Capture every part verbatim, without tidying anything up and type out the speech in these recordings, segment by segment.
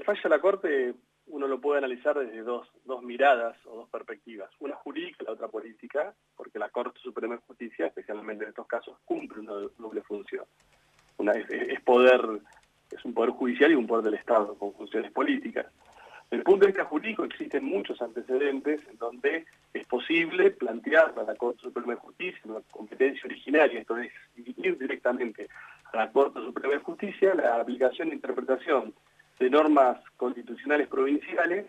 el fallo de la Corte uno lo puede analizar desde dos, dos miradas o dos perspectivas. Una jurídica y la otra política, porque la Corte Suprema de Justicia, especialmente en estos casos, cumple una doble función. Una es, es poder, es un poder judicial y un poder del Estado con funciones políticas. Desde el punto de vista jurídico existen muchos antecedentes en donde es posible plantear a la Corte Suprema de Justicia una competencia originaria, esto es, dirigir directamente a la Corte Suprema de Justicia la aplicación e interpretación de normas constitucionales provinciales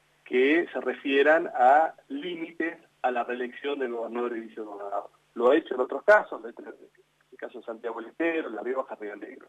que se refieran a límites a la reelección del gobernador y vicegobernador. Lo ha hecho en otros casos, en el caso de Santiago del Estero, La Rioja, Río Negro.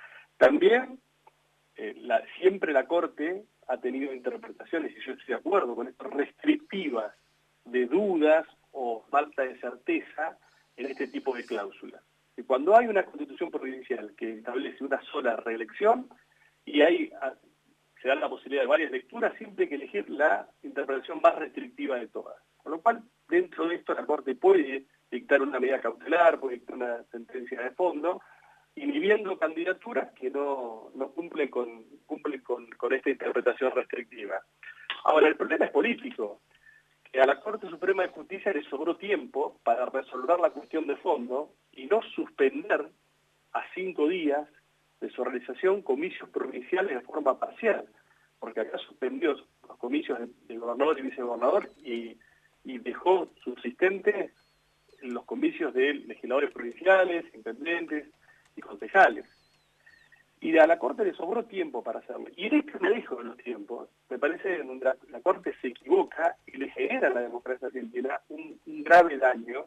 También, eh, la, siempre la Corte ha tenido interpretaciones, y yo estoy de acuerdo con esto, restrictivas de dudas o falta de certeza en este tipo de cláusulas. Y cuando hay una constitución provincial que establece una sola reelección, y hay, se da la posibilidad de varias lecturas, siempre hay que elegir la interpretación más restrictiva de todas. Con lo cual, dentro de esto, la Corte puede dictar una medida cautelar, puede dictar una sentencia de fondo, inhibiendo candidaturas que no, no cumplen, con, cumplen con, con esta interpretación restrictiva. Ahora, el problema es político, que a la Corte Suprema de Justicia le sobró tiempo para resolver la cuestión de fondo y no suspender a cinco días de su realización comicios provinciales de forma parcial, porque acá suspendió los comicios de, de gobernador y vicegobernador y, y dejó subsistentes los comicios de legisladores provinciales, intendentes y concejales. Y a la Corte le sobró tiempo para hacerlo. Y en este manejo de los tiempos, me parece que la, la Corte se equivoca y le genera a la democracia argentina un, un grave daño,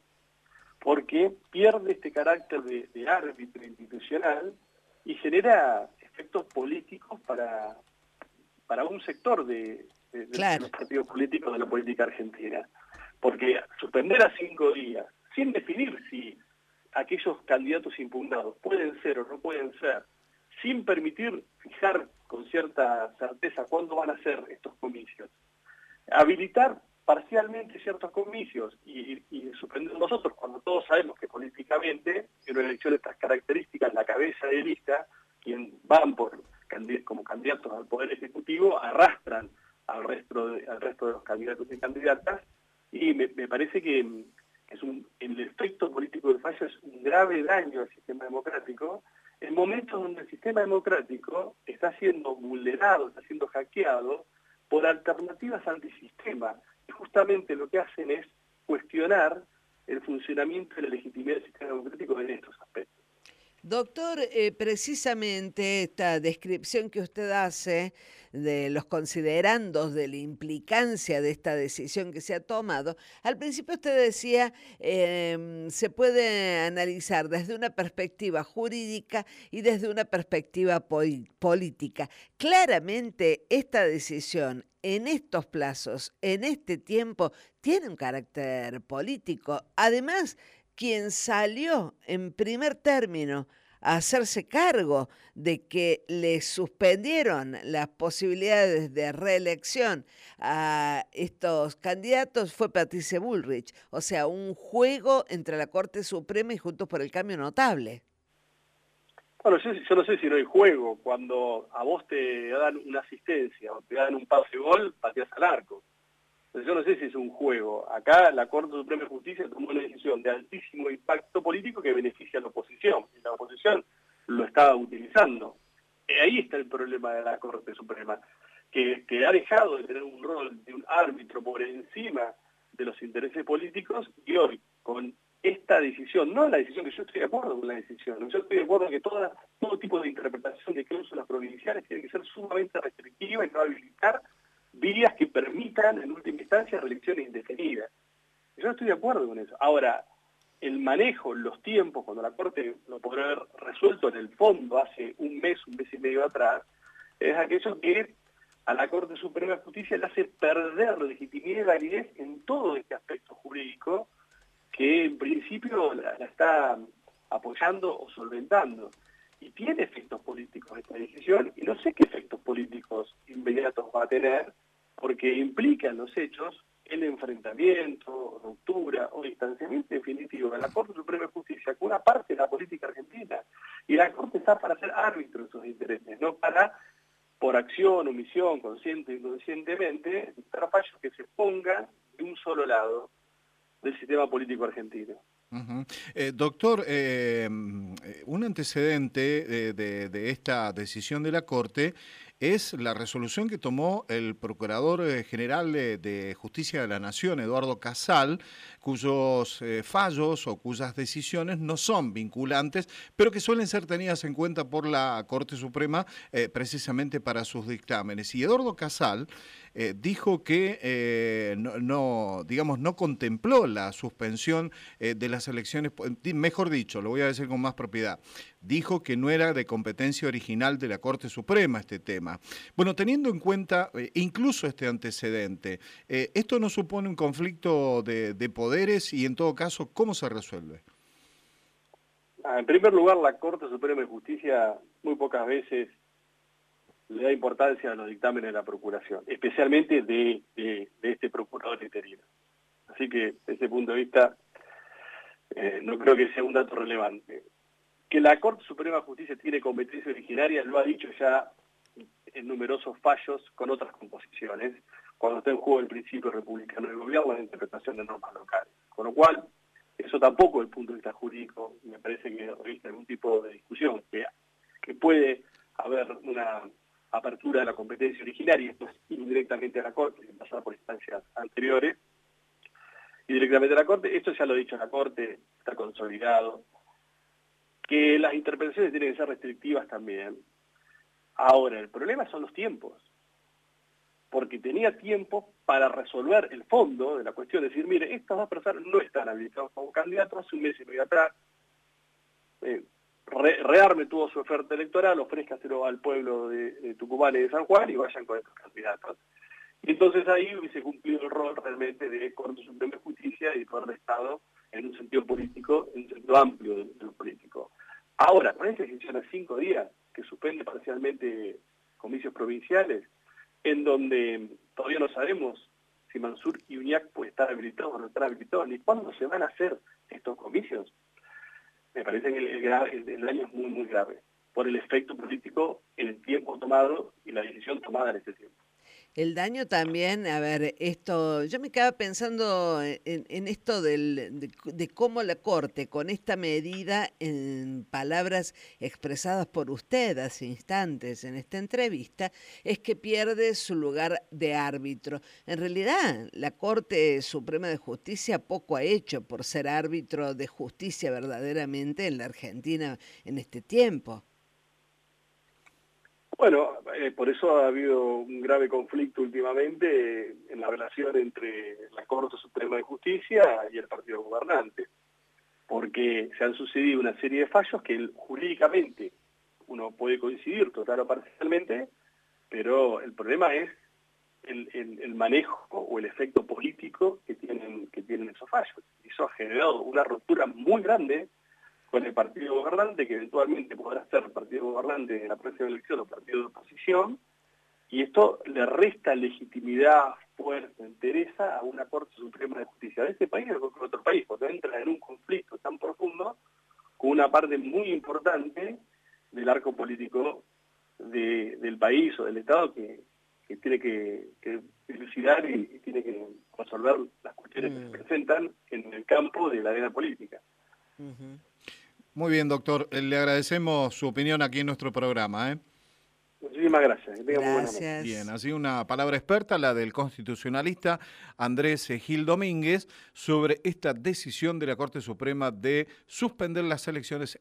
porque pierde este carácter de, de árbitro institucional y genera efectos políticos para, para un sector de, de, Claro. de los partidos políticos de la política argentina. Porque suspender a cinco días, sin definir si aquellos candidatos impugnados pueden ser o no pueden ser, sin permitir fijar con cierta certeza cuándo van a ser estos comicios, habilitar parcialmente ciertos comicios y, y suspender nosotros cuando todos sabemos que políticamente en una elección de estas características la cabeza de lista, quien van por como candidatos al Poder Ejecutivo, arrastran al resto de, al resto de los candidatos y candidatas, y me, me parece que es un, el efecto político del fallo es un grave daño al sistema democrático, en momentos donde el sistema democrático está siendo vulnerado, está siendo hackeado por alternativas antisistema, y justamente lo que hacen es cuestionar el funcionamiento y la legitimidad del sistema democrático en estos aspectos. Doctor, eh, precisamente esta descripción que usted hace de los considerandos, de la implicancia de esta decisión que se ha tomado, al principio usted decía, eh, se puede analizar desde una perspectiva jurídica y desde una perspectiva pol- política. Claramente esta decisión en estos plazos, en este tiempo, tiene un carácter político. Además, quien salió en primer término a hacerse cargo de que le suspendieron las posibilidades de reelección a estos candidatos fue Patricia Bullrich. O sea, un juego entre la Corte Suprema y Juntos por el Cambio notable. Bueno, yo, yo no sé si no hay juego. Cuando a vos te dan una asistencia o te dan un pase gol, pateás al arco. Entonces yo no sé si es un juego. Acá la Corte Suprema de Justicia tomó una decisión de altísimo impacto político que beneficia a la oposición. Y la oposición lo estaba utilizando. Y ahí está el problema de la Corte Suprema, que, que ha dejado de tener un rol de un árbitro por encima de los intereses políticos y hoy, con esta decisión, no la decisión que yo estoy de acuerdo con la decisión, yo estoy de acuerdo que toda, todo tipo de interpretación de cláusulas provinciales tiene que ser sumamente restrictiva y no habilitar vías que permitan, en última instancia, reelecciones indefinidas. Yo estoy de acuerdo con eso. Ahora, el manejo, los tiempos, cuando la Corte lo podrá haber resuelto en el fondo hace un mes, un mes y medio atrás, es aquello que a la Corte Suprema de Justicia le hace perder legitimidad y validez en todo este aspecto jurídico que en principio la, la está apoyando o solventando. Y tiene efectos políticos esta decisión, y no sé qué efectos políticos inmediatos va a tener, porque implica en los hechos el enfrentamiento, ruptura o distanciamiento definitivo de la Corte Suprema de Justicia con una parte de la política argentina. Y la Corte está para ser árbitro de esos intereses, no para poner por acción, omisión, consciente o inconscientemente, dictar fallos que se pongan de un solo lado del sistema político argentino. Uh-huh. eh, doctor, eh, un antecedente de, de, de esta decisión de la Corte es la resolución que tomó el Procurador General de, de Justicia de la Nación, Eduardo Casal, cuyos eh, fallos o cuyas decisiones no son vinculantes, pero que suelen ser tenidas en cuenta por la Corte Suprema eh, precisamente para sus dictámenes. Y Eduardo Casal eh, dijo que eh, no, no, digamos, no contempló la suspensión eh, de las elecciones, mejor dicho, lo voy a decir con más propiedad, dijo que no era de competencia original de la Corte Suprema este tema. Bueno, teniendo en cuenta eh, incluso este antecedente, eh, ¿esto no supone un conflicto de, de poderes y en todo caso, cómo se resuelve? En primer lugar, la Corte Suprema de Justicia muy pocas veces le da importancia a los dictámenes de la Procuración, especialmente de, de, de este procurador interino. Así que, desde ese punto de vista, eh, no creo que sea un dato relevante. Que la Corte Suprema de Justicia tiene competencia originaria, lo ha dicho ya en numerosos fallos con otras composiciones, cuando está en juego el principio republicano de gobierno en la interpretación de normas locales. Con lo cual, eso tampoco desde el punto de vista jurídico me parece que reviste algún tipo de discusión, que, que puede haber una apertura de la competencia originaria, esto es indirectamente a la Corte, sin pasar por instancias anteriores, y directamente a la Corte, esto ya lo ha dicho la Corte, está consolidado, que las interpretaciones tienen que ser restrictivas también. Ahora, el problema son los tiempos, porque tenía tiempo para resolver el fondo de la cuestión, decir, mire, estas dos personas no están habilitados como candidatos, hace un mes y medio atrás, eh, re, rearme tuvo su oferta electoral, ofrézcaselo al pueblo de, de Tucumán y de San Juan y vayan con estos candidatos. Y entonces ahí hubiese cumplido el rol realmente de Corte Suprema de Justicia y poder de Estado en un sentido político, en un sentido amplio de, de lo político. Ahora, con esta decisión a cinco días, que suspende parcialmente comicios provinciales, en donde todavía no sabemos si Mansur y Uñac pueden estar habilitados o no están habilitados, ni cuándo se van a hacer estos comicios, me parece que el, el, el daño es muy, muy grave, por el efecto político en el tiempo tomado y la decisión tomada en ese tiempo. El daño también, a ver, esto, yo me quedaba pensando en, en esto del, de, de cómo la Corte, con esta medida, en palabras expresadas por usted hace instantes en esta entrevista, es que pierde su lugar de árbitro. En realidad, la Corte Suprema de Justicia poco ha hecho por ser árbitro de justicia verdaderamente en la Argentina en este tiempo. Bueno, eh, por eso ha habido un grave conflicto últimamente eh, en la relación entre la Corte Suprema de Justicia y el partido gobernante, porque se han sucedido una serie de fallos que el, jurídicamente uno puede coincidir total o parcialmente, pero el problema es el, el, el manejo o el efecto político que tienen, que tienen esos fallos. Eso ha generado una ruptura muy grande con el partido gobernante, que eventualmente podrá ser partido gobernante en la próxima elección o partido de oposición, y esto le resta legitimidad, fuerza, entereza a una Corte Suprema de Justicia de este país o de cualquier otro país, porque entra en un conflicto tan profundo con una parte muy importante del arco político de, del país o del Estado que, que tiene que, que dilucidar y, y tiene que resolver las cuestiones mm. que se presentan en el campo de la arena política. Uh-huh. Muy bien, doctor. Le agradecemos su opinión aquí en nuestro programa, ¿eh? Muchísimas gracias. Que tenga muy buena Gracias. Bien, así una palabra experta, la del constitucionalista Andrés Gil Domínguez, sobre esta decisión de la Corte Suprema de suspender las elecciones